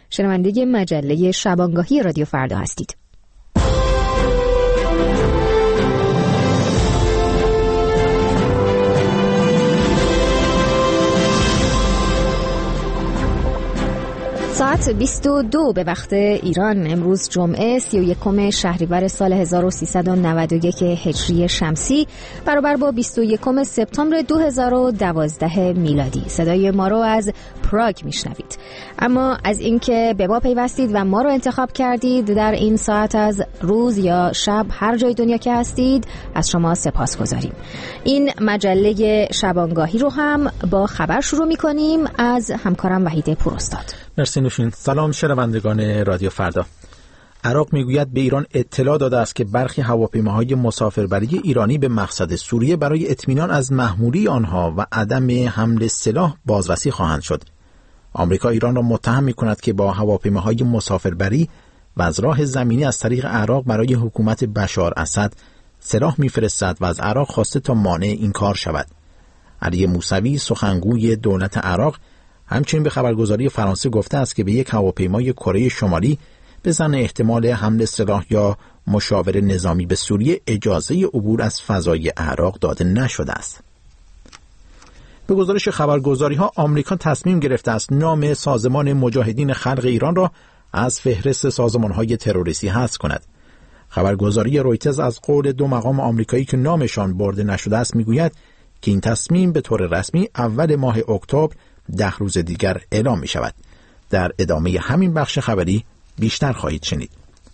شنونده مجله شبانگاهی رادیو فردا هستید. ساعت 22 به وقت ایران امروز جمعه 31 شهریور سال 1391 هجری شمسی برابر با 21 سپتامبر 2012 میلادی. صدای ما رو از پراگ میشنوید. اما از اینکه به ما پیوستید و ما رو انتخاب کردید در این ساعت از روز یا شب هر جای دنیا که هستید از شما سپاسگزاریم. این مجله شبانگاهی رو هم با خبر شروع میکنیم از همکارم وحید پوراستاد. مرسی نوشین. سلام شنوندگان رادیو فردا. عراق میگوید به ایران اطلاع داده است که برخی هواپیماهای مسافربری ایرانی به مقصد سوریه برای اطمینان از محمولی آنها و عدم حمل سلاح بازرسی خواهند شد. آمریکا ایران را متهم می‌کند که با هواپیماهای مسافربری و از راه زمینی از طریق عراق برای حکومت بشار اسد سلاح می‌فرستد و از عراق خواسته تا مانع این کار شود. علی موسوی سخنگوی دولت عراق همچنین به خبرگزاری فرانسه گفته است که به یک هواپیمای کره شمالی به ظن احتمال حمل سلاح یا مشاور نظامی به سوریه اجازه عبور از فضای عراق داده نشده است. به گزارش خبرگزاری‌ها آمریکا تصمیم گرفته است نام سازمان مجاهدین خلق ایران را از فهرست سازمان‌های تروریستی حذف کند. خبرگزاری رویترز از قول دو مقام آمریکایی که نامشان برده نشده است میگوید که این تصمیم به طور رسمی اول ماه اکتبر 10 روز دیگر اعلام می شود. در ادامه همین بخش خبری بیشتر خواهید شنید.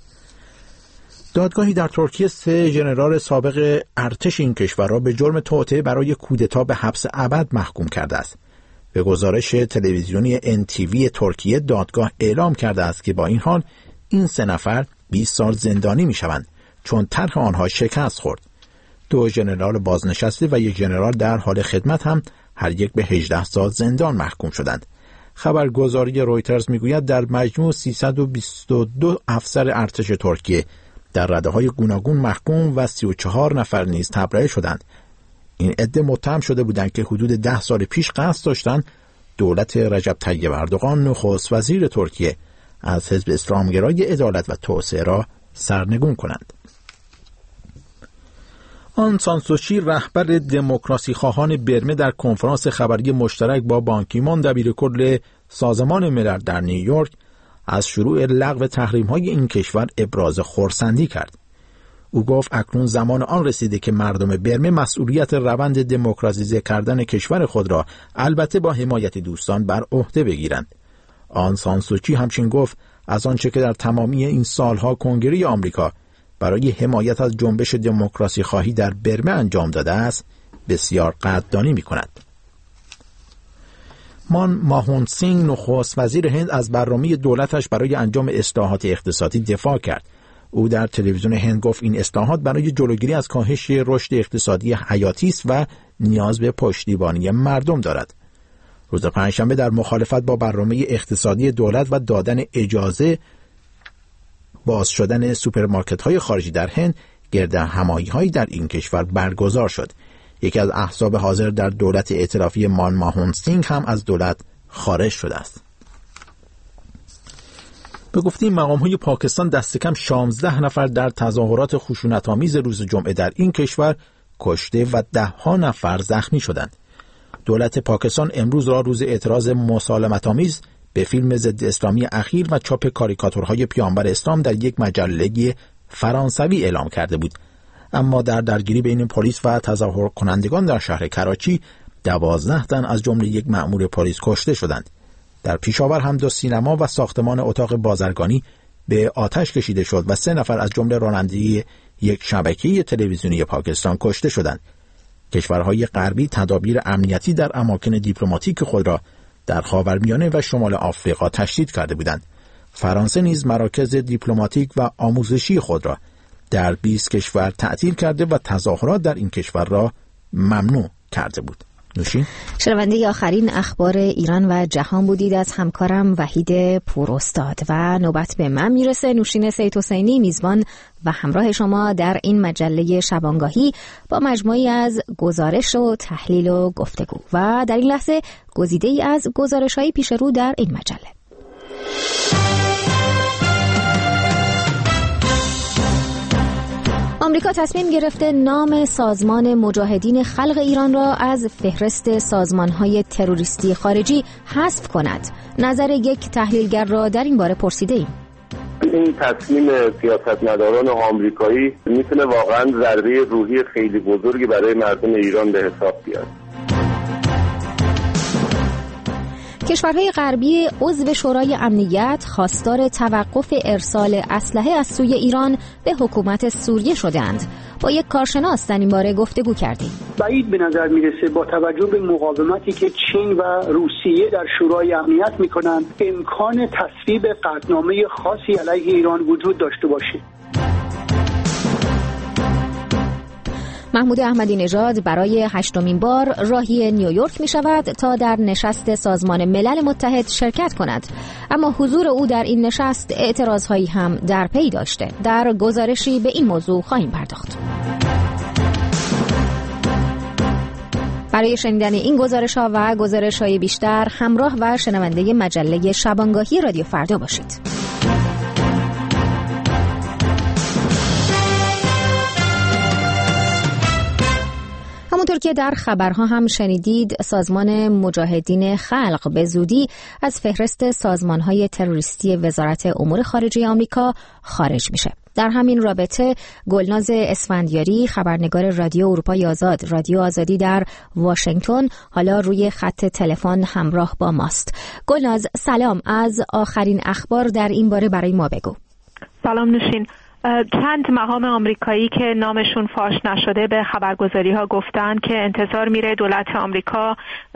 دادگاهی در ترکیه 3 ژنرال سابق ارتش این کشور را به جرم توطئه برای کودتا به حبس ابد محکوم کرده است. به گزارش تلویزیونی NTV ترکیه دادگاه اعلام کرده است که با این حال این 3 نفر 20 سال زندانی می شوند چون طرح آنها شکست خورد. 2 ژنرال بازنشسته و 1 ژنرال در حال خدمت هم هر یک به 18 سال زندان محکوم شدند. خبرگزاری رویترز میگوید در مجموع 322 افسر ارتش ترکیه در رده‌های گوناگون محکوم و 34 نفر نیز تبرئه شدند. این عده متهم شده بودند که حدود 10 سال پیش قصد داشتند دولت رجب طیب اردوغان نخست وزیر ترکیه از حزب اسلامگرای عدالت و توسعه را سرنگون کنند. آن سان سوچی رهبر دموکراسی خواهان برمه در کنفرانس خبری مشترک با بان کی مون دبیرکل سازمان ملل در نیویورک از شروع لغو تحریم‌های این کشور ابراز خرسندی کرد. او گفت اکنون زمان آن رسیده که مردم برمه مسئولیت روند دموکراتیزه کردن کشور خود را البته با حمایت دوستان بر عهده بگیرند. آن سان سوچی همچنین گفت از آنچه که در تمامی این سالها کنگره آمریکا برای حمایت از جنبش دموکراسی خواهی در برمه انجام داده است بسیار قدردانی می‌کند. مان ماهون سینگ نخست وزیر هند از برنامه دولتش برای انجام اصلاحات اقتصادی دفاع کرد. او در تلویزیون هند گفت این اصلاحات برای جلوگیری از کاهش رشد اقتصادی حیاتی است و نیاز به پشتیبانی مردم دارد. روز پنجشنبه در مخالفت با برنامه اقتصادی دولت و دادن اجازه باز شدن سوپرمارکت‌های خارجی در هند گرد همایی‌هایی در این کشور برگزار شد. یکی از احزاب حاضر در دولت ائتلافی مان ماهون سینگ هم از دولت خارج شده است. به گفته مقام‌های پاکستان دست کم 16 نفر در تظاهرات خشونت‌آمیز روز جمعه در این کشور کشته و 10 نفر زخمی شدند. دولت پاکستان امروز را روز اعتراض مسالمت‌آمیز به فیلم ضد اسلامی اخیر و چاپ کاریکاتورهای پیامبر اسلام در یک مجله فرانسوی اعلام کرده بود. اما در درگیری بین پلیس و تظاهر کنندگان در شهر کراچی 12 تن از جمله یک مأمور پلیس کشته شدند. در پیشاور هم 2 سینما و ساختمان اتاق بازرگانی به آتش کشیده شد و 3 نفر از جمله راننده یک شبکه تلویزیونی پاکستان کشته شدند. کشورهای غربی تدابیر امنیتی در اماکن دیپلماتیک خود را در خاورمیانه و شمال آفریقا تشدید کرده بودند. فرانسه نیز مراکز دیپلماتیک و آموزشی خود را در 20 کشور تعطیل کرده و تظاهرات در این کشور را ممنوع کرده بود. نوشین شنونده آخرین اخبار ایران و جهان بودید از همکارم وحید پوراستاد و نوبت به من میرسه. نوشین سید حسینی میزبان و همراه شما در این مجله شبانگاهی با مجموعی از گزارش و تحلیل و گفتگو و در این لحظه گزیده‌ای از گزارش‌های پیش رو در این مجله. آمریکا تصمیم گرفته نام سازمان مجاهدین خلق ایران را از فهرست سازمان‌های تروریستی خارجی حذف کند. نظر یک تحلیلگر را در این باره پرسیده‌ایم. این تصمیم سیاستمداران آمریکایی میتونه واقعا ضربه روحی خیلی بزرگی برای مردم ایران به حساب بیاد. کشورهای غربی عضو شورای امنیت خواستار توقف ارسال اسلحه از سوی ایران به حکومت سوریه شدند. با یک کارشناس در این باره گفتگو کردیم. بعید به نظر میرسه با توجه به مقاومتی که چین و روسیه در شورای امنیت میکنند امکان تصویب قطعنامه خاصی علیه ایران وجود داشته باشه. محمود احمدی نژاد برای 8مین بار راهی نیویورک می شود تا در نشست سازمان ملل متحد شرکت کند، اما حضور او در این نشست اعتراضهایی هم در پی داشته. در گزارشی به این موضوع خواهیم پرداخت. برای شنیدن این گزارش‌ها و گزارش‌های بیشتر همراه و شنونده مجله شبانگاهی رادیو فردا باشید. همونطور که در خبرها هم شنیدید، سازمان مجاهدین خلق به زودی از فهرست سازمان‌های تروریستی وزارت امور خارجه آمریکا خارج میشه. در همین رابطه گلناز اسفندیاری، خبرنگار رادیو اروپای آزاد، رادیو آزادی در واشنگتن، حالا روی خط تلفن همراه با ماست. گلناز سلام، از آخرین اخبار در این باره برای ما بگو. سلام نوشین. چند مقام آمریکایی که نامشون فاش نشده به خبرگزاری ها گفتن که انتظار میره دولت آمریکا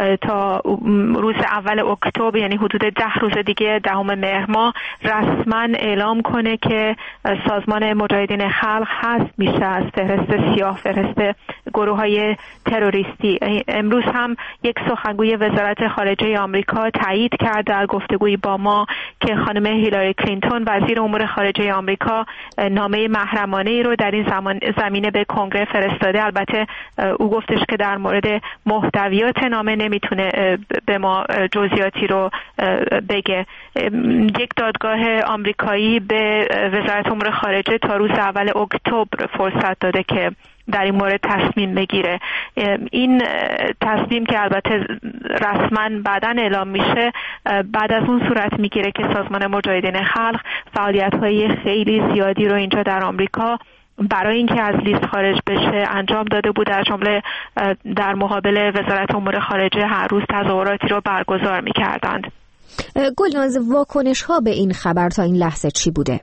تا روز اول اکتبر، یعنی حدود 10 روز دیگه، 10 مهر ماه، رسما اعلام کنه که سازمان مجاهدین خلق حذف میشه از فهرست سیاه، فهرست گروه های تروریستی. امروز هم یک سخنگوی وزارت خارجه آمریکا تایید کرد در گفتگویی با ما که خانم هیلاری کلینتون، وزیر امور خارجه آمریکا، نامه محرمانه ای رو در این زمینه به کنگره فرستاده. البته او گفتش که در مورد محتویات نامه نمیتونه به ما جزئیاتی رو بگه. یک دادگاه آمریکایی به وزارت امور خارجه تا روز اول اکتبر فرصت داده که در این مورد تصمیم بگیره. این تصمیم که البته رسما بعداً اعلام میشه، بعد از اون صورت میگیره که سازمان مجاهدین خلق فعالیت‌های خیلی زیادی رو اینجا در آمریکا برای اینکه از لیست خارج بشه انجام داده بود. در جمله در مقابل وزارت امور خارجه هر روز تظاهراتی رو برگزار میکردند. گلناز، واکنش ها به این خبر تا این لحظه چی بوده؟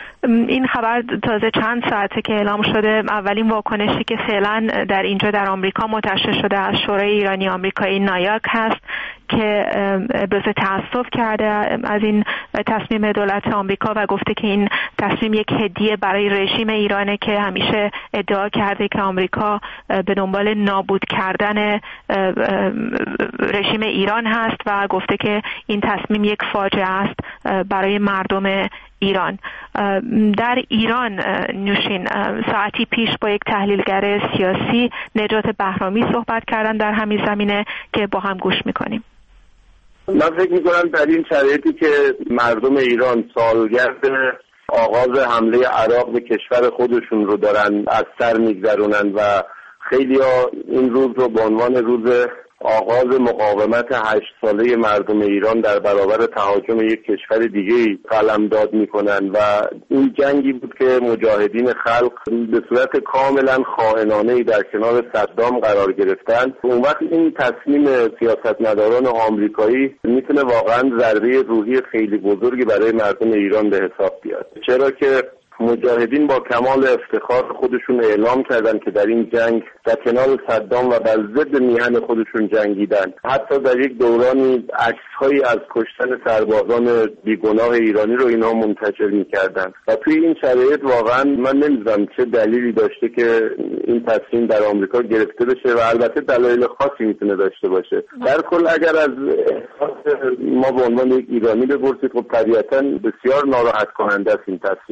این خبر تازه چند ساعته که اعلام شده. اولین واکنشی که فعلا در اینجا در آمریکا منتشر شده از شورای ایرانی آمریکایی نایاک هست که ابراز تأسف کرده از این تصمیم دولت آمریکا و گفته که این تصمیم یک هدیه برای رژیم ایرانه که همیشه ادعا کرده که آمریکا به دنبال نابود کردن رژیم ایران هست و گفته که این تصمیم یک فاجعه است برای مردم ایران. در ایران نوشین ساعتی پیش با یک تحلیلگر سیاسی، نجات بهرامی، صحبت کردن در همین زمینه که با هم گوش میکنیم. من فکر میکنم در این شرایطی که مردم ایران سالگرد آغاز حمله عراق به کشور خودشون رو دارن از سر میگذرونن و خیلی‌ها این روز رو به عنوان روز آغاز مقاومت 8 ساله مردم ایران در برابر تهاجم یک کشور دیگه قلمداد میکنن و این جنگی بود که مجاهدین خلق به صورت کاملا خائنانه‌ای در کنار صدام قرار گرفتن. اون وقت این تصمیم سیاستمداران آمریکایی میتونه واقعا ضربه روحی خیلی بزرگی برای مردم ایران به حساب بیاد، چرا که مجاهدین با کمال افتخار خودشون اعلام کردن که در این جنگ در کنار صدام و بر ضد میهن خودشون جنگیدن. حتی در یک دورانی عکس‌هایی از کشتن سربازان بیگناه ایرانی رو اینها منتشر می‌کردن و توی این شرایط واقعا من نمی‌دونم چه دلیلی داشته که این تصمیم در آمریکا گرفته بشه و البته دلایل خاصی میتونه داشته باشه. در کل اگر از احساس ما به عنوان یک ایرانی بپرسید، خب طبیعتاً بسیار ناراحت کننده است این تصمیم. آقای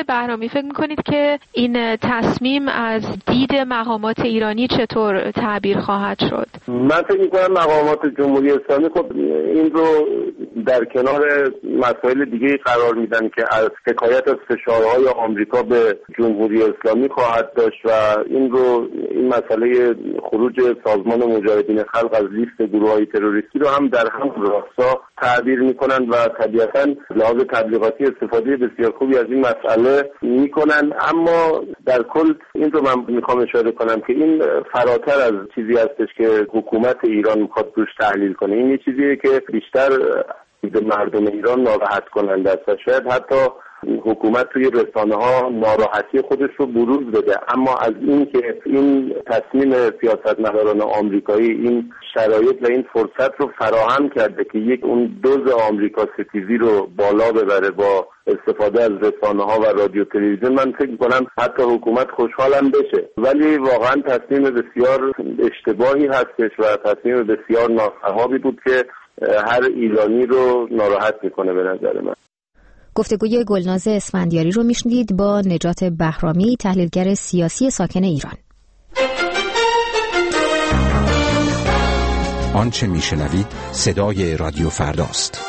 آقای بهرامی فکر میکنید که این تصمیم از دید مقامات ایرانی چطور تعبیر خواهد شد؟ من فکر میکنم مقامات جمهوری اسلامی خب این رو در کنار مسائل دیگه قرار میدن که از حکایت از فشارهای آمریکا به جمهوری اسلامی خواهد داشت و این مسئله خروج سازمان مجاهدین خلق از لیست گروه‌های تروریستی رو هم در هم راستا تعبیر میکنن و طبیعتاً لحاظ تبلیغاتی استفاده بسیار خوبی از این مسئله میکنن. اما در کل این رو من میخوام اشاره کنم که این فراتر از چیزی هستش که حکومت ایران میخواد روش تحلیل کنه. این یه چیزیه که بیشتر به مردم ایران ناراحت کننده است و شاید حتی حکومت توی رسانه ها ناراحتی خودش رو بروز بده. اما از این که این تصمیم سیاستمداران آمریکایی این شرایط و این فرصت رو فراهم کرده که اون دوز آمریکا ستیزی رو بالا ببره با استفاده از رسانه ها و رادیو تلویزیون، من فکر می‌کنم حتی حکومت خوشحالم بشه. ولی واقعا تصمیم بسیار اشتباهی هستش و تصمیم بسیار ناصحابی بود که هر ایرانی رو ناراحت میکنه به نظر من. گفتگوی گلناز اسفندیاری رو میشنید با نجات بهرامی، تحلیلگر سیاسی ساکن ایران. آنچه میشنوید صدای رادیو فرداست.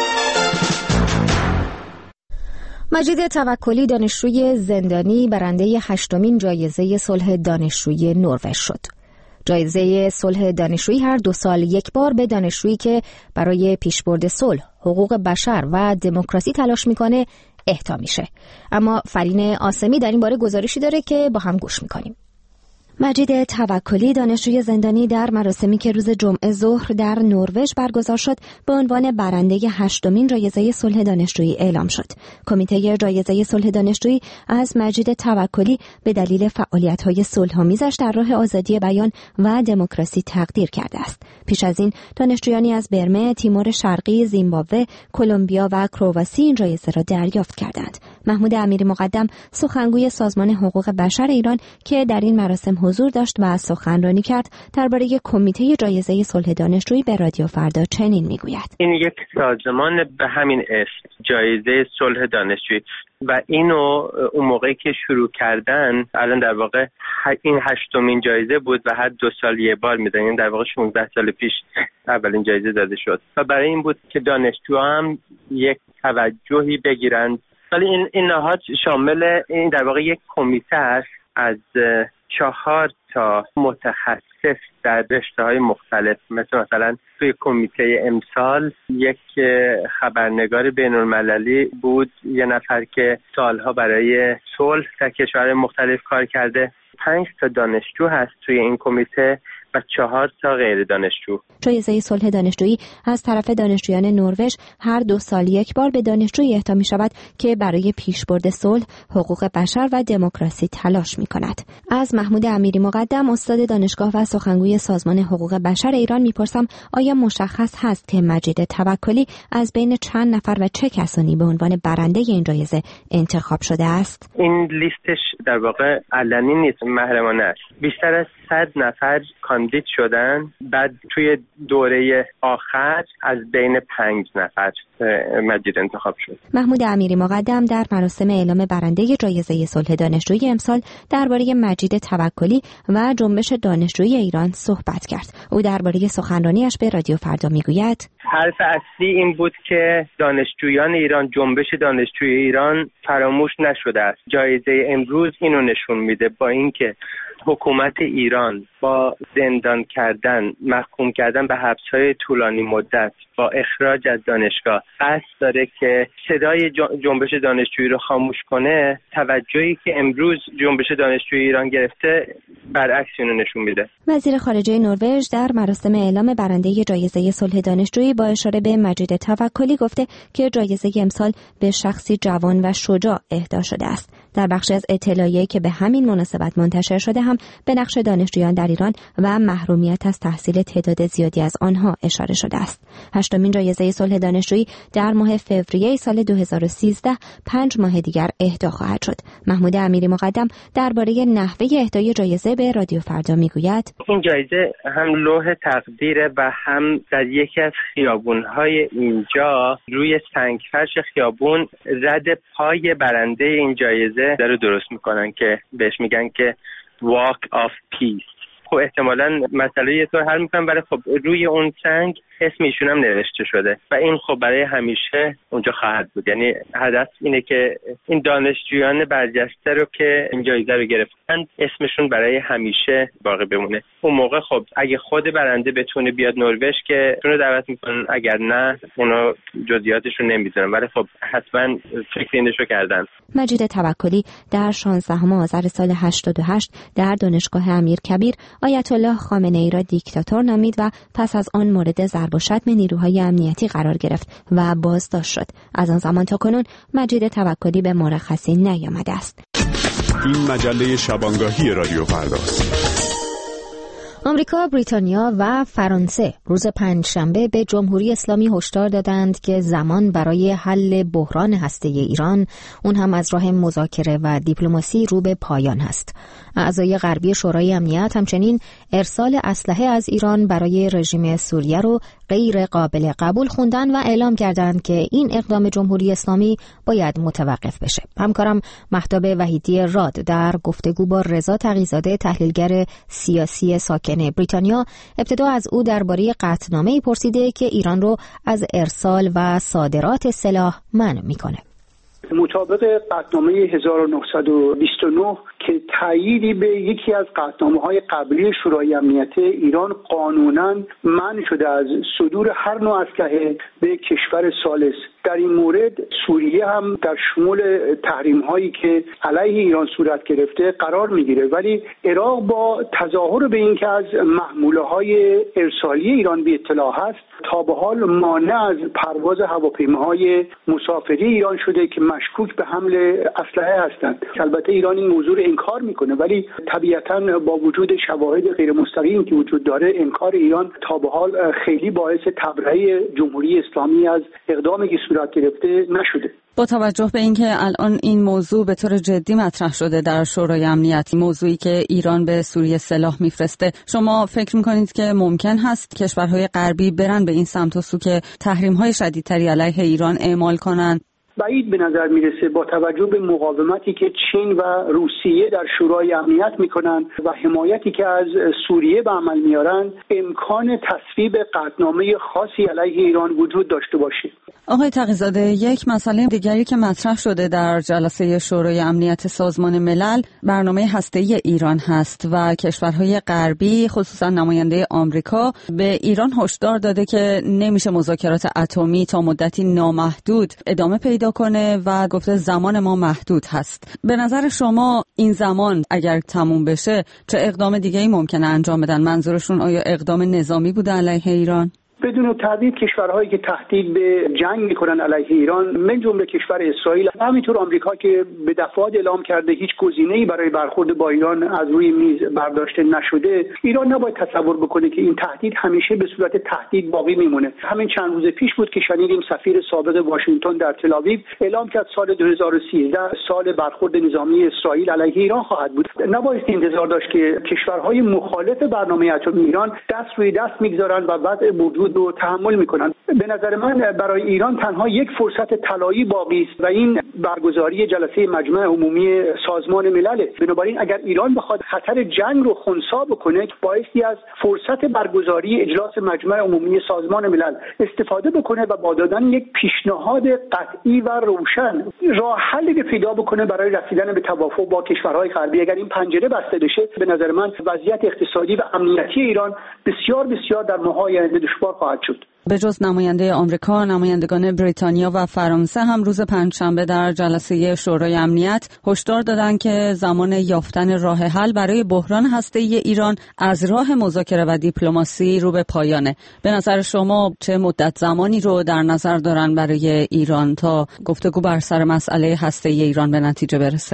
مجید توکلی دانشجوی زندانی برنده 8مین جایزه صلح دانشجویی نروژ شد. جایزه صلح دانشجویی هر 2 سال یک بار به دانشجویی که برای پیشبرد صلح، حقوق بشر و دموکراسی تلاش میکنه اهدا میشه. اما فرین آسمی در این باره گزارشی داره که با هم گوش میکنیم. مجید توکلی دانشجوی زندانی در مراسمی که روز جمعه ظهر در نروژ برگزار شد به عنوان برنده 8مین جایزه صلح دانشجویی اعلام شد. کمیته جایزه صلح دانشجویی از مجید توکلی به دلیل فعالیت‌های صلح‌آمیزش در راه آزادی بیان و دموکراسی تقدیر کرده است. پیش از این دانشجویانی از برمه، تیمور شرقی، زیمبابوه، کلمبیا و کرواسی این جایزه را دریافت کردند. محمود امیری مقدم سخنگوی سازمان حقوق بشر ایران که در این مراسم حضور داشت و سخنرانی کرد درباره کمیته جایزه صلح دانشجویی به رادیو فردا چنین میگوید: این یک سازمان به همین اسم، جایزه صلح دانشجویی، و اینو اون موقعی که شروع کردن، الان در واقع این 8مین جایزه بود و هر 2 سال یه بار میدن. این در واقع 16 سال پیش اولین جایزه داده شد و برای این بود که دانشجوها هم یک توجهی بگیرند. ولی این نهاد شامل این در واقع یک کمیته است از 4 تا متخصص در رشته‌های مختلف. مثلا توی کمیته امسال یک خبرنگار بین‌المللی بود، یه نفر که سالها برای صلح در کشورهای مختلف کار کرده. 5 تا دانشجو هست توی این کمیته و 4 تا غیر دانشجو. جایزه صلح دانشجویی از طرف دانشجویان نروژ هر 2 سال یک بار به دانشجویی اهدا می شود که برای پیشبرد صلح، حقوق بشر و دموکراسی تلاش می کند. از محمود امیری مقدم، استاد دانشگاه و سخنگوی سازمان حقوق بشر ایران میپرسم آیا مشخص هست که مجید توکلی از بین چند نفر و چه کسانی به عنوان برنده این جایزه انتخاب شده است؟ این لیستش در واقع علنی نیست، محرمانه است. بیشتر از 100 نفر کاندید شدن، بعد توی دوره آخر از بین 5 نفر مجید انتخاب شد. محمود امیری مقدم در مراسم اعلام برنده جایزه صلح دانشجویی امسال درباره مجید توکلی و جنبش دانشجویی ایران صحبت کرد. او درباره سخنرانیش به رادیو فردا میگوید: حرف اصلی این بود که دانشجویان ایران، جنبش دانشجویی ایران فراموش نشده است. جایزه امروز اینو نشون میده، با اینکه حکومت ایران با زندان کردن، محکوم کردن به حبس‌های طولانی مدت، با اخراج از دانشگاه قصد داره که صدای جنبش دانشجویی رو خاموش کنه، توجهی که امروز جنبش دانشجویی ایران گرفته برعکس اینو نشون میده. وزیر خارجه نروژ در مراسم اعلام برنده جایزه صلح دانشجویی با اشاره به مجید توکلی گفته که جایزه امسال به شخصی جوان و شجاع اهدا شده است. در بخشی از اطلاعیه‌ای که به همین مناسبت منتشر شده هم به نقش دانشجویان در ایران و محرومیت از تحصیل تعداد زیادی از آنها اشاره شده است. 8مین جایزه صلح دانشجویی در ماه فوریه سال 2013 5 ماه دیگر اهدا خواهد شد. محمود امیری مقدم درباره نحوه اهدای جایزه به رادیو فردا میگوید: این جایزه هم لوح تقدیره و هم در یکی از خیابون‌های اینجا روی سنگفرش خیابون رد پای برنده این جایزه رو درست میکنن که بهش میگن که Walk of Peace. خب احتمالاً مسئله یه طور حل میکنن، ولی خب روی اون سنگ اسم ایشون هم نوشته شده و این خب برای همیشه اونجا خواهد بود. یعنی هدف اینه که این دانشجویان برجسته رو که این جایزه رو گرفتن اسمشون برای همیشه باقی بمونه. اون موقع خب اگه خود برنده بتونه بیاد نروژ که اونو دعوت میکنن، اگر نه اونو جزئیاتشون نمیدونن، ولی خب حتما فکر اینشو کردن. مجید توکلی در 16 آذر سال 88 در دانشگاه امیرکبیر آیت الله خامنه ای را دیکتاتور نامید و پس از آن مورد ضرب و شتم نیروهای امنیتی قرار گرفت و بازداشت شد. از آن زمان تا کنون مجید توکلی به مرخصی نیامده است. این مجله شبانگاهی رادیو فرداست. آمریکا، بریتانیا و فرانسه روز پنجشنبه به جمهوری اسلامی هشدار دادند که زمان برای حل بحران هسته ایران، اون هم از راه مذاکره و دیپلماسی، رو به پایان است. اعضای غربی شورای امنیت همچنین ارسال اسلحه از ایران برای رژیم سوریه رو غیر قابل قبول خوندن و اعلام کردند که این اقدام جمهوری اسلامی باید متوقف بشه. همکارم مهتاب وحیدی راد در گفتگو با رضا تقی‌زاده، تحلیلگر سیاسی ساکن بریتانیا، ابتدا از او درباره قطعنامه‌ای پرسیده که ایران رو از ارسال و صادرات سلاح منع میکنه. مطابق قطعنامه 1929 که تأییدی به یکی از قطعنامه‌های قبلی شورای امنیت ایران قانوناً منع شده از صدور هر نوع اسلحه به کشور ثالث. در این مورد سوریه هم در شمول تحریم‌هایی که علیه ایران صورت گرفته قرار می‌گیره، ولی عراق با تظاهر به اینکه از محموله‌های ارسالی ایران بی اطلاع هست تا به حال مانع از پرواز هواپیماهای مسافری ایران شده که مشکوک به حمل اسلحه هستند. البته ایران این موضوع رو انکار میکنه، ولی طبیعتاً با وجود شواهد غیر مستقیم که وجود داره، انکار ایران تا به حال خیلی باعث تبرئه جمهوری اسلامی از اقدامی که صورت گرفته نشده. با توجه به اینکه الان این موضوع به طور جدی مطرح شده در شورای امنیت، موضوعی که ایران به سوریه سلاح میفرسته، شما فکر میکنید که ممکن هست کشورهای غربی برن به این سمت و سو که تحریم‌های شدیدتری علیه ایران اعمال کنن؟ بعید به نظر میرسه با توجه به مقاومتی که چین و روسیه در شورای امنیت میکنن و حمایتی که از سوریه به عمل میارن، امکان تصویب قطعنامه خاصی علیه ایران وجود داشته باشه. آقای تقی‌زاده، یک مسئله دیگری که مطرح شده در جلسه شورای امنیت سازمان ملل برنامه هسته‌ای ایران هست و کشورهای غربی خصوصا نماینده آمریکا به ایران هشدار داده که نمیشه مذاکرات اتمی تا مدتی نامحدود ادامه پیدا کنه و گفته زمان ما محدود هست. به نظر شما این زمان اگر تموم بشه چه اقدام دیگه‌ای ممکنه انجام بدن؟ منظورشون آیا اقدام نظامی بوده علیه ایران؟ بدون تردید کشورهایی که تهدید به جنگ میکنن علیه ایران، من جمله کشور اسرائیل، همینطور آمریکا که به دفعات اعلام کرده هیچ گزینه‌ای برای برخورد با ایران از روی میز برداشته نشده، ایران نباید تصور بکنه که این تهدید همیشه به صورت تهدید باقی میمونه. همین چند روز پیش بود که شنیدیم سفیر سابق واشنگتن در تل‌آویو اعلام کرد سال 2013 سال برخورد نظامی اسرائیل علیه ایران خواهد بود. نباید انتظار داشت که کشورهای مخالف برنامه اتمی ایران دست روی دست میگذارن و وضع موجود رو تحمل میکنن. به نظر من برای ایران تنها یک فرصت طلایی باقی است و این برگزاری جلسه مجمع عمومی سازمان ملل. بنابراین اگر ایران بخواد خطر جنگ رو خنثی بکنه، بایستی از فرصت برگزاری اجلاس مجمع عمومی سازمان ملل استفاده بکنه و با دادن یک پیشنهاد قطعی و روشن راه حلی پیدا بکنه برای رسیدن به توافق با کشورهای غربی. اگر این پنجره بسته بشه، به نظر من وضعیت اقتصادی و امنیتی ایران بسیار بسیار در ماه‌های آینده دشوار خواهد شد. به جز نماینده آمریکا، نمایندگان بریتانیا و فرانسه هم روز پنجشنبه در جلسه شورای امنیت هشدار دادند که زمان یافتن راه حل برای بحران هسته‌ای ایران از راه مذاکره و دیپلماسی رو به پایانه. به نظر شما چه مدت زمانی رو در نظر دارن برای ایران تا گفتگو بر سر مسئله هسته‌ای ایران به نتیجه برسه؟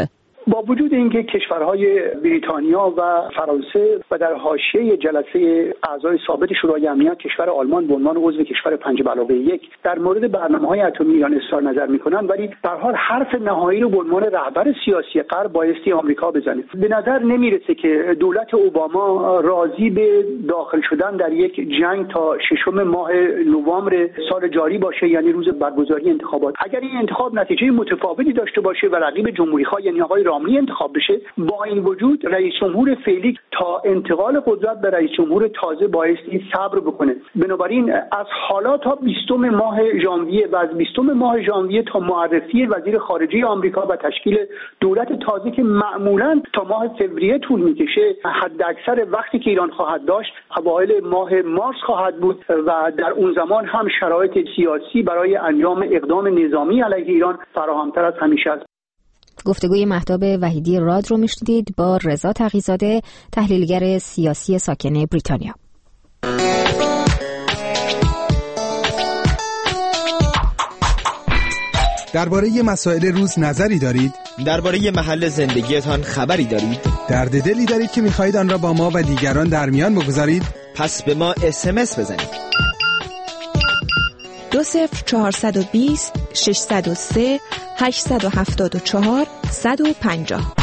با وجود اینکه کشورهای بریتانیا و فرانسه و در حاشیه جلسه اعضای ثابت شورای امنیت کشور آلمان به عنوان عضو کشور 5+1 در مورد برنامه‌های اتمی ایران اظهار نظر می‌کنند، ولی به هر حال حرف نهایی رو به عنوان رهبر سیاسی غرب بایستی آمریکا بزنه. به نظر نمیرسه که دولت اوباما راضی به داخل شدن در یک جنگ تا 6 ماه نوامبر سال جاری باشه، یعنی روز برگزاری انتخابات. اگر این انتخاب نتیجه متفاوتی داشته باشه و رقیب جمهوری‌خواه یعنی آقای رامنی انتخاب بشه، با این وجود رئیس جمهور فعلی تا انتقال قدرت به رئیس جمهور تازه بایستی صبر بکنه. بنابراین از حالا تا 20 ماه ژانویه و از 20 ماه ژانویه تا معرفی وزیر خارجه آمریکا و تشکیل دولت تازه که معمولاً تا ماه فوریه طول میکشه، حداکثر وقتی که ایران خواهد داشت اوایل ماه مارس خواهد بود و در اون زمان هم شرایط سیاسی برای انجام اقدام نظامی علیه ایران فراهم‌تر از همیشه است. گفتگوی مهتاب وحیدی راد رو میشنیدید با رضا تقی‌زاده، تحلیلگر سیاسی ساکن بریتانیا. درباره مسائل روز نظری دارید؟ درباره محل زندگیتان خبری دارید؟ درد دلی دارید که می‌خواهید آن را با ما و دیگران در میان بگذارید؟ پس به ما SMS بزنید. 20420 603 874 150.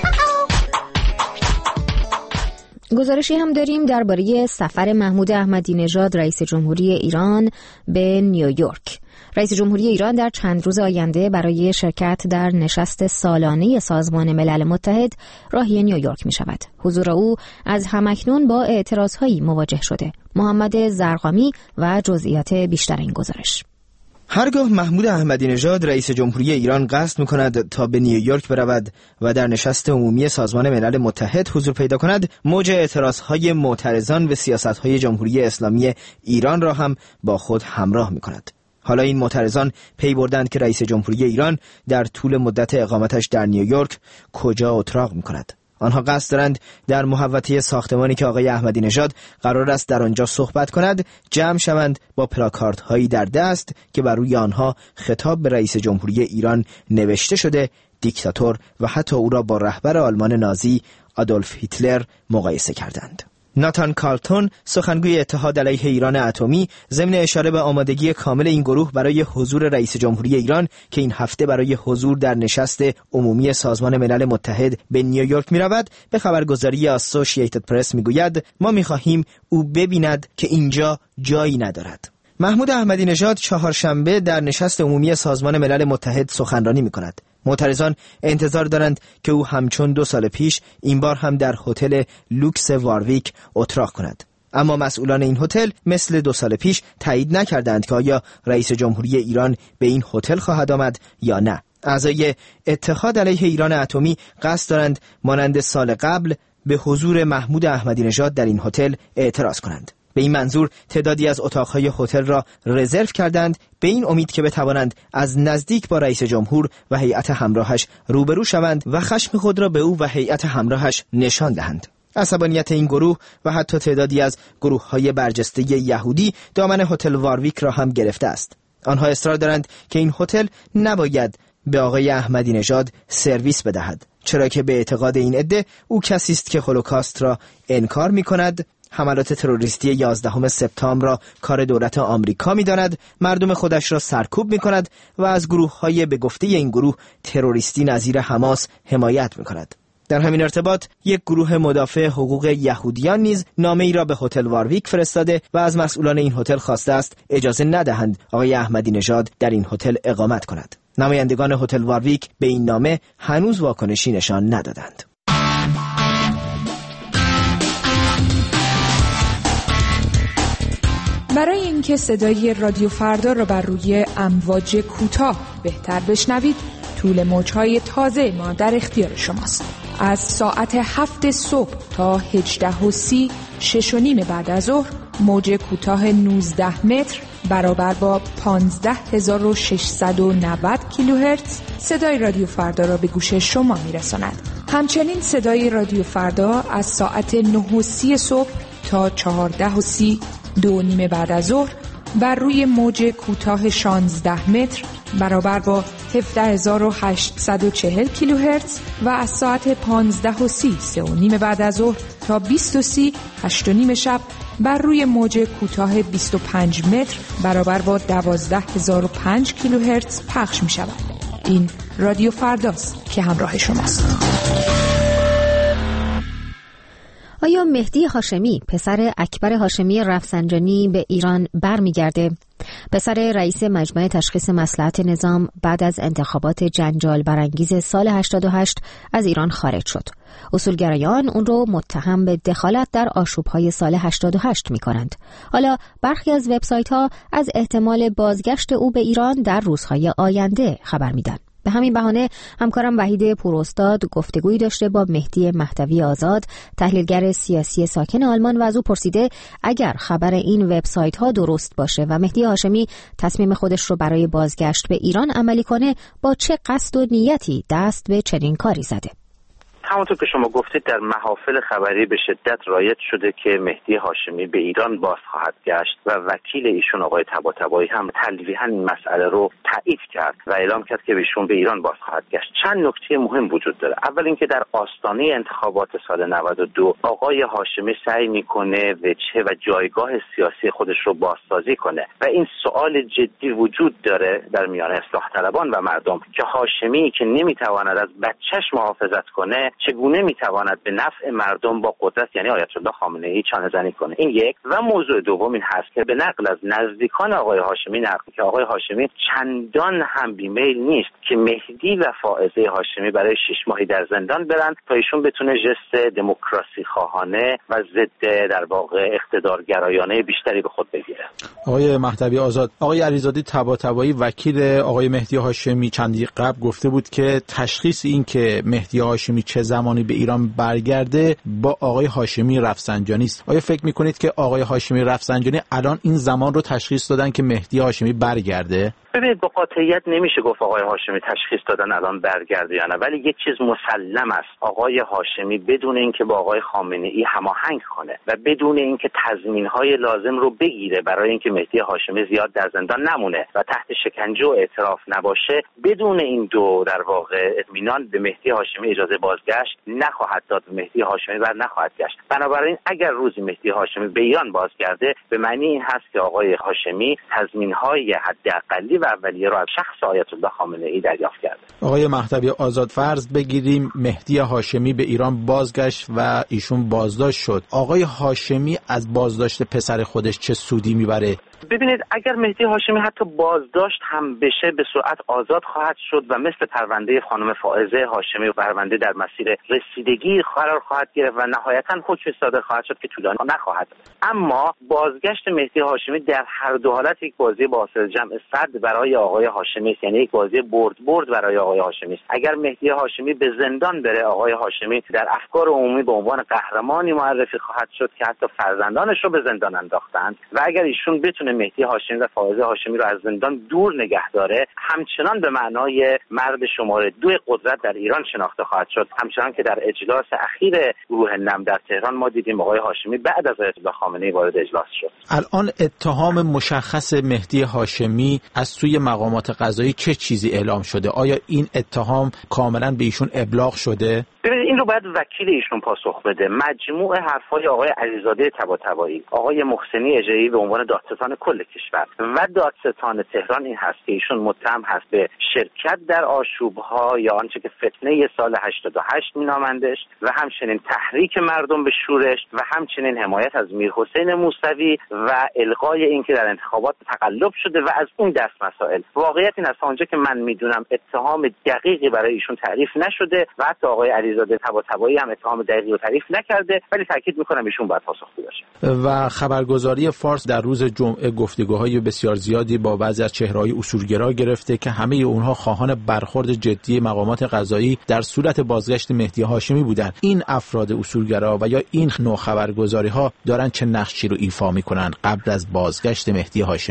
گزارشی هم داریم درباره سفر محمود احمدی نژاد رئیس جمهوری ایران به نیویورک. رئیس جمهوری ایران در چند روز آینده برای شرکت در نشست سالانه سازمان ملل متحد راهی نیویورک می شود. حضور او از همکنون با اعتراضهایی مواجه شده. محمد زرقامی و جزئیات بیشتر این گزارش. هرگاه محمود احمدی نژاد رئیس جمهوری ایران قصد می‌کند تا به نیویورک برود و در نشست عمومی سازمان ملل متحد حضور پیدا کند، موج اعتراضهای معترضان به سیاست‌های جمهوری اسلامی ایران را هم با خود همراه می‌کند. حالا این معترضان پی بردند که رئیس جمهوری ایران در طول مدت اقامتش در نیویورک کجا اتراق می‌کند. آنها قصد دارند در محوطه ساختمانی که آقای احمدی نژاد قرار است در آنجا صحبت کند جمع شوند با پلاکاردهایی در دست که بر روی آنها خطاب به رئیس جمهوری ایران نوشته شده دیکتاتور و حتی او را با رهبر آلمان نازی آدولف هیتلر مقایسه کردند. ناتان کارلتون، سخنگوی اتحاد علیه ایران اتمی، ضمن اشاره به آمادگی کامل این گروه برای حضور رئیس جمهوری ایران که این هفته برای حضور در نشست عمومی سازمان ملل متحد به نیویورک می‌رود، به خبرگزاری اسوسییتد پرس می‌گوید ما می‌خواهیم او ببیند که اینجا جایی ندارد. محمود احمدی نژاد چهارشنبه در نشست عمومی سازمان ملل متحد سخنرانی می‌کند. معترضان انتظار دارند که او همچون 2 سال پیش این بار هم در هتل لوکس وارویک اتراق کند. اما مسئولان این هتل مثل 2 سال پیش تایید نکردند که آیا رئیس جمهوری ایران به این هتل خواهد آمد یا نه. اعضای اتحاد علیه ایران اتمی قصد دارند مانند سال قبل به حضور محمود احمدی نژاد در این هتل اعتراض کنند. به این منظور تعدادی از اتاقهای هتل را رزرو کردند به این امید که بتوانند از نزدیک با رئیس جمهور و هیئت همراهش روبرو شوند و خشم خود را به او و هیئت همراهش نشان دهند. عصبانیت این گروه و حتی تعدادی از گروه‌های برجسته یهودی دامن هتل وارویک را هم گرفته است. آنها اصرار دارند که این هتل نباید به آقای احمدی نژاد سرویس بدهد، چرا که به اعتقاد این عده او کسی است که هولوکاست را انکار می‌کند، حملات تروریستی 11 سپتامبر را کار دولت آمریکا می‌داند، مردم خودش را سرکوب می‌کند و از گروه‌های به گفته این گروه تروریستی نظیر حماس حمایت می‌کند. در همین ارتباط یک گروه مدافع حقوق یهودیان نیز نامه‌ای را به هتل وارویک فرستاده و از مسئولان این هتل خواسته است اجازه ندهند آقای احمدی نژاد در این هتل اقامت کند. نمایندگان هتل وارویک به این نامه هنوز واکنشی نشان ندادند. برای اینکه صدای رادیو فردا را بر روی امواج کوتاه بهتر بشنوید، طول موج‌های تازه ما در اختیار شماست. از ساعت 7 صبح تا 18:30 6:30 بعد از ظهر موج کوتاه 19 متر برابر با 15690 کیلوهرتز صدای رادیو فردا را به گوش شما میرساند. همچنین صدای رادیو فردا از ساعت 9:30 صبح تا 14:30 2:30 بعد از ظهر بر روی موج کوتاه 16 متر برابر با 17840 کیلوهرتز و از ساعت 15:30 بعد از ظهر تا 20:30 8:30 شب بر روی موج کوتاه 25 متر برابر با 12005 کیلوهرتز پخش می شود. این رادیو فرداست که همراه شماست. آیا مهدی هاشمی پسر اکبر هاشمی رفسنجانی به ایران برمیگرده؟ پسر رئیس مجمع تشخیص مصلحت نظام بعد از انتخابات جنجال برانگیز سال 88 از ایران خارج شد. اصولگرایان اون رو متهم به دخالت در آشوب‌های سال 88 می‌کنند. حالا برخی از وبسایت‌ها از احتمال بازگشت او به ایران در روزهای آینده خبر میدن. به همین بهانه همکارم وحید پوراستاد گفتگویی داشته با مهدی مهدوی آزاد، تحلیلگر سیاسی ساکن آلمان، و از او پرسیده اگر خبر این وبسایت‌ها درست باشه و مهدی هاشمی تصمیم خودش رو برای بازگشت به ایران عملی کنه، با چه قصد و نیتی دست به چنین کاری زده؟ همونطور که شما گفتید در محافل خبری به شدت رایج شده که مهدی هاشمی به ایران باز خواهد گشت و وکیل ایشون آقای طباطبایی هم تلویحاً این مسئله رو تایید کرد و اعلام کرد که ایشون به ایران باز خواهد گشت. چند نکته مهم وجود داره. اول اینکه در آستانه انتخابات سال 92 آقای هاشمی سعی میکنه وجهه و جایگاه سیاسی خودش رو بازسازی کنه و این سوال جدی وجود داره در میان اصلاح طلبان و مردم که هاشمی که نمیتواند از بچه‌ش محافظت کنه چگونه میتواند به نفع مردم با قدرت یعنی آیت الله خامنه ای چانه زنی کنه. این یک. و موضوع دوم این هست که به نقل از نزدیکان آقای هاشمی نقل که آقای هاشمی چندان هم بیمیل نیست که مهدی و فائزه هاشمی برای 6 ماهی در زندان برن تا ایشون بتونه ژست دموکراسی خواهانه و ضد در واقع اقتدارگرایانه بیشتری به خود بگیره. آقای مهدوی آزاد، آقای علیزاده طباطبایی وکیل آقای مهدی هاشمی چندی قبل گفته بود که تشخیص این که مهدی هاشمی چه زمانی به ایران برگرده با آقای هاشمی رفسنجانی است. آیا فکر میکنید که آقای هاشمی رفسنجانی الان این زمان رو تشخیص دادن که مهدی هاشمی برگرده؟ ببینید با قاطعیت نمیشه گفت آقای هاشمی تشخیص دادن الان برگرده یا نه، ولی یک چیز مسلم است، آقای هاشمی بدون اینکه با آقای خامنه ای هماهنگ کنه و بدون اینکه تضمین‌های لازم رو بگیره برای اینکه مهدی هاشمی زیاد در زندان نمونه و تحت شکنجه و اعتراف نباشه، بدون این دو در واقع اطمینان به مهدی هاشمی اجازه بازگشت نخواهد داد، مهدی هاشمی بر نخواهد گشت. بنابراین اگر روزی مهدی هاشمی به ایران بازگرده به معنی این هست که آقای هاشمی تضمین‌های حداقلی و اولیه رو از شخص آیت الله خامنه ای دریافت کرده. آقای مهدوی آزاد، فرض بگیریم مهدی هاشمی به ایران بازگشت و ایشون بازداشت شد، آقای هاشمی از بازداشت پسر خودش چه سودی میبره؟ ببینید اگر مهدی هاشمی حتی بازداشت هم بشه به سرعت آزاد خواهد شد و مثل پرونده خانم فائزه هاشمی و پرونده در مسیر رسیدگی قرار خواهد گرفت و نهایتاً حکم صادر خواهد شد که طولانی نخواهد. اما بازگشت مهدی هاشمی در هر دو حالت یک بازی با حاصل جمع صد برای آقای هاشمی است، یعنی یک بازی برد برای آقای هاشمی است. اگر مهدی هاشمی به زندان بره، آقای هاشمی در افکار عمومی به عنوان قهرمانی معرفی خواهد شد که حتی فرزندانش رو به زندان انداختند و اگر ایشون بتونه مهدی هاشمی و فائزه هاشمی رو از زندان دور نگه داره، همچنان به معنای مرد شماره 2 قدرت در ایران شناخته خواهد شد. همچنان که در اجلاس اخیر گروه نم در تهران ما دیدیم آقای هاشمی بعد از آیت الله خامنه ای وارد اجلاس شد. الان اتهام مشخص مهدی هاشمی از سوی مقامات قضایی چه چیزی اعلام شده؟ آیا این اتهام کاملا به ایشون ابلاغ شده؟ ببینید این رو باید وکیل ایشون پاسخ بده. مجموع حرفای آقای علیزاده طباطبایی، آقای محسنی اژه‌ای به عنوان دادستان کل کشور و دادستان تهران این هست که ایشون متهم هست به شرکت در آشوب‌ها یا آنچه که فتنه سال 88 مینامندش و همچنین تحریک مردم به شورش و همچنین حمایت از میرحسین موسوی و الغای اینکه در انتخابات تقلب شده و از اون دست مسائل. واقعیت این است آنجا که من میدونم اتهام دقیقی برای ایشون تعریف نشده و حتی آقای علیزاده طباطبایی هم اتهام دقیقی رو تعریف نکرده، ولی تاکید میکنم ایشون باید پاسخگو باشه. و خبرگزاری فارس در روز جمعه گفتگوهای بسیار زیادی با بعضی از چهره‌های اصولگرا گرفته که همه اونها خواهان برخورد جدی مقامات قضایی در صورت بازگشت مهدی هاشمی بودند. این افراد اصولگرا و یا این نوع خبرگزاری‌ها دارن چه نقشی رو ایفا میکنن قبل از بازگشت مهدی هاشمی؟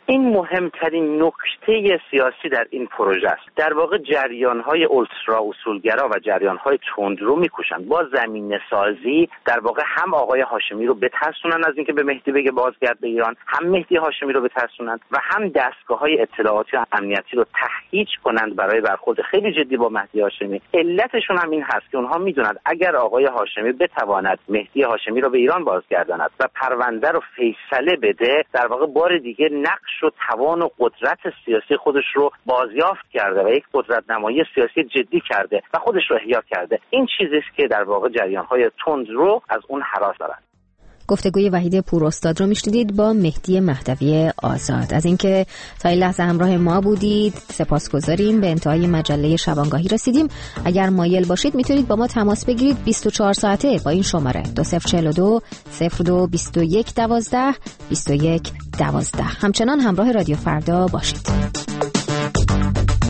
این مهمترین نکته سیاسی در این پروژه است. در واقع جریان‌های اولترا اصولگرا و جریان‌های تندرو می‌کوشند با زمینه‌سازی در واقع هم آقای هاشمی رو بترسونن از اینکه به مهدی بگه بازگرد به ایران، هم مهدی هاشمی رو بترسونن و هم دستگاه‌های اطلاعاتی و امنیتی رو تهییج کنند برای برخورد خیلی جدی با مهدی هاشمی. علتشون هم این هست که اونها می‌دونند اگر آقای هاشمی بتواند مهدی هاشمی رو به ایران بازگرداند و پرونده رو فیصله بده، در واقع بار دیگه نقش و توان و قدرت سیاسی خودش رو بازیافت کرده و یک قدرت نمایی سیاسی جدی کرده و خودش رو احیا کرده. این چیزی است که در واقع جریان‌های تند رو از اون هراس دارند. گفتگوی وحید پوراستاد رو میشنیدید با مهدی مهدوی آزاد. از اینکه تا این لحظه همراه ما بودید سپاسگزاریم. به انتهای مجله شبانگاهی رسیدیم. اگر مایل باشید میتونید با ما تماس بگیرید 24 ساعته با این شماره 2042 02 21 12 21 12. همچنان همراه رادیو فردا باشید.